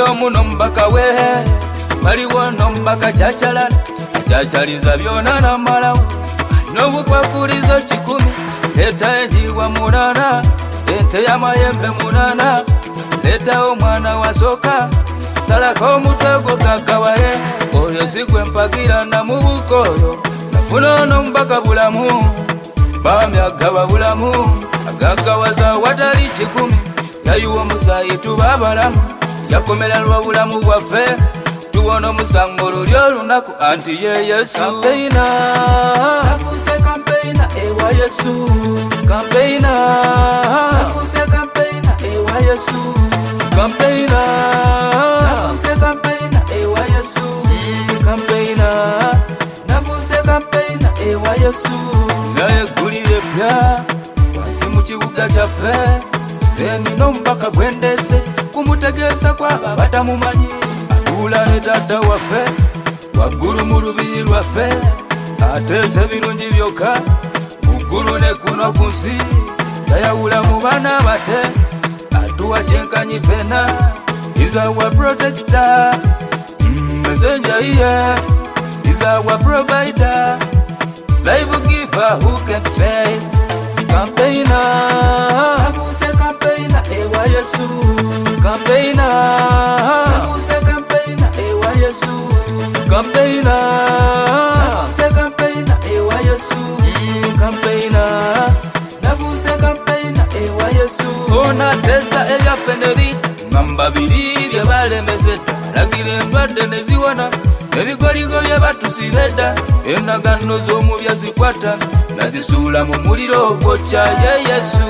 omu n'omubaka we waliwo n'omubaka kyachalana akyachaliza byona namalawo alina obukwakulizo 100 leeta enjiibwa 8 ente y'amayembe 8 leeta omwana wasooka salako omutwe gwo gaggawale oyo si gwe mpagira namubuka oyo nafuna n'omubaka bulamu bami agaba bulamu agaggawaza watali 10 yayiwa omusaayi tuba abalamu yakomera lwa bulamu bwaffe tuwona omusango luli olunaku anti ye Yesu. Kampeina nakuse kampeina ewa Yesu. Kampeina nakuse kampeina ewa Yesu. Kampeina nakuse kampeina ewa Yesu. Kampeina nakuse kampeina ewa Yesu. Naye gulire pya wansi mu kibuga kyaffe nina omubaka gwendese kumutegeeza kwaba batamumanyi atula ne taata waffe waggulu mu lubiri lwaffe ateesa ebirungi byokka muggulu ne kuno ku nsi tayawula mu baana bate atuwa kyenkanyi fena is our protector messenger here is our provider life giver who can fail. Kampeina nakuse kampeina ewa Yesu. Kampeina nakuse kampeina ewa Yesu. Kampeina nakuse kampeina ewa Yesu. Kampeina nakuse kampeina ewa Yesu. Ona tesa ebyaffe ne bita ngamba biri bye balemezedda alagira endwadde ne ziwona ebigoligo bye batusibedda endagaano z'omubi azikwata nazisuula mu muliro ogwokya ye Yesu.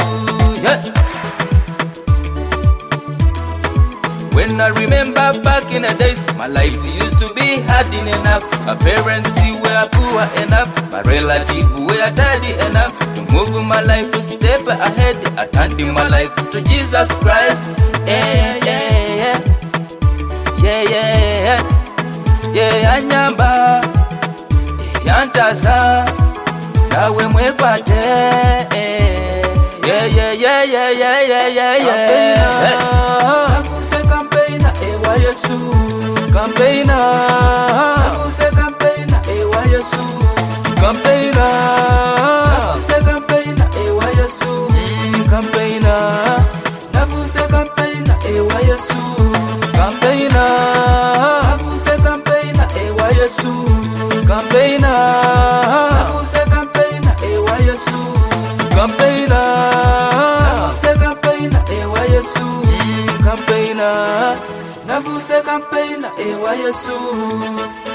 When I remember back in the days, my life used to be hard enough. My parents were poor enough, my relatives were tidy enough to move my life a step ahead. I turned my life to Jesus Christ. Anyamba yantasa nawe mwekwate nakuse kampeina ewa Yesu. Kampeina nakuse kampeina ewa Yesu. Kampeina nakuse kampeina ewa Yesu. Kampeina nakuse kampeina ewa Yesu. Kampeina nakuse kampeina ewa Yesu. Kampeina nakuse kampeina ewa Yesu. Kampeina nakuse kampeina ewa Yesu. Kampeina nakuse kampeina ewa Yesu.